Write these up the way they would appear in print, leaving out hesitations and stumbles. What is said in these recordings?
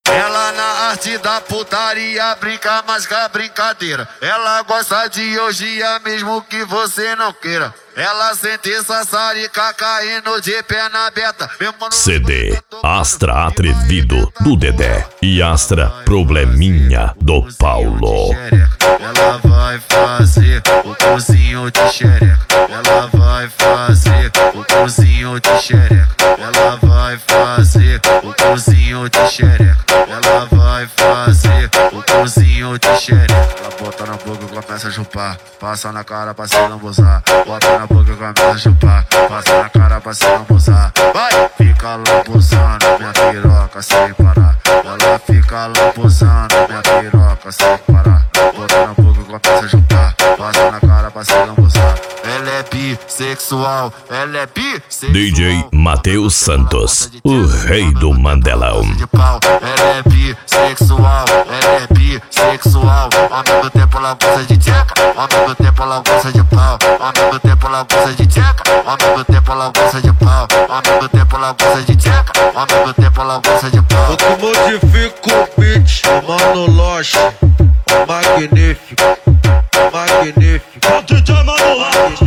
Ela na arte da putaria brinca mais que a brincadeira. Ela gosta de orgia mesmo que você não queira. Ela sente sassarica caindo de perna aberta. CD Astra Atrevido do Dedé e Astra Probleminha do Paulo. Ela vai fazer o cozinho de xereca. Ela vai fazer o cozinho de xereca. Ela vai fazer o cozinho de xereca. Ela vai fazer o cozinho de xereca. Ela bota na boca e começa a chupar. Passa na cara pra se lambuzar. Bota na boca e começa a chupar. Passa na cara pra se lambuzar. Vai! Fica lambuzando minha piroca sem parar. Ela fica lambuzando minha piroca sem parar. Bota na boca e começa a chupar. Passa na cara pra se lambuzar. Ela é bissexual, ela é bissexual. DJ Matheus Santos, o rei do Mandelão. Ela é bissexual, ela é bissexual. Ao mesmo tempo ela gosta de tcheca, ao mesmo tempo ela gosta de pau. Ao mesmo tempo ela gosta de tcheca, ao mesmo tempo ela gosta de pau. Ao mesmo tempo ela gosta de tcheca, ao mesmo tempo ela gosta de pau. Eu que modifico o beat, Mano Loche, magnífico, magnífico. O DJ Mano Loche,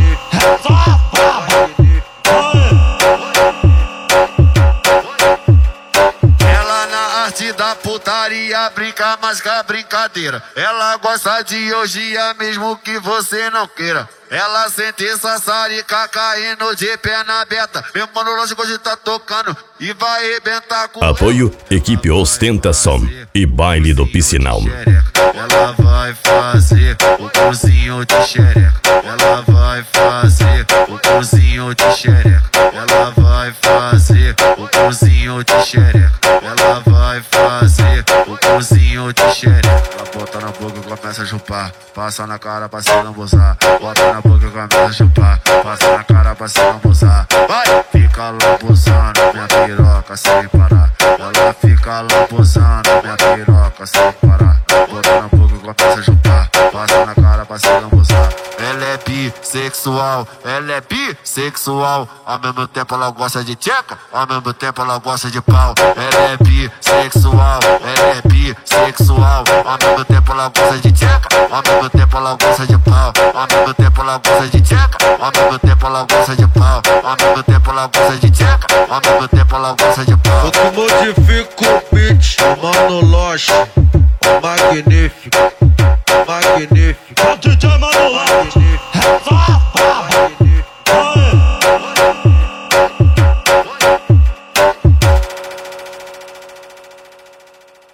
ela na arte da putaria brinca mais que a brincadeira. Ela gosta de orgia mesmo que você não queira. Ela sente sassarica caindo de perna aberta. Meu mano lógico hoje tá tocando e vai arrebentar com Apoio Equipe Ostentação e Baile do Piscinão. Ela vai fazer o cozinho de xereca. Ela vai fazer o cozinho de xereca. Ela vai fazer o cozinho de xereca. Ela vai fazer o cozinho de xereca. Ela bota na boca e começa a chupar. Passa na cara pra se lambuzar. Bota na boca e começa a chupar. Passa na cara pra se lambuzar. Vai! Fica lambuzando minha piroca sem parar. Ela fica lambuzando minha piroca sem parar. Bota na boca e começa a chupar. Passa na cara pra se lambuzar. Ela é bissexual, ela é bissexual. Ao mesmo tempo ela gosta de tcheca, ao mesmo tempo ela gosta de pau. Ela é bissexual, ela é bissexual. Ao mesmo tempo ela gosta de tcheca, ao mesmo tempo ela gosta de pau. Ao mesmo tempo ela gosta de tcheca, ao mesmo tempo ela gosta de pau. Ao mesmo tempo ela gosta de tcheca, ao mesmo tempo ela gosta de pau. Eu que modifico o beat, Mano Loche.